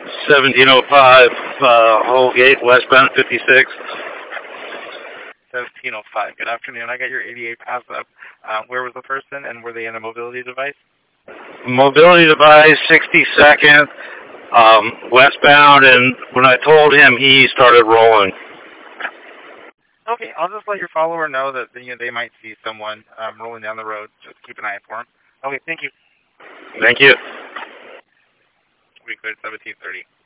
1705, Holgate, westbound 56. 1705. Good afternoon. I got your 88 pass up. Where was the person, and were they in a mobility device? Mobility device, 62nd, westbound, and when I told him, he started rolling. Okay, I'll just let your follower know that they might see someone rolling down the road. Just keep an eye out for them. Okay, thank you. Thank you. We cleared 1730.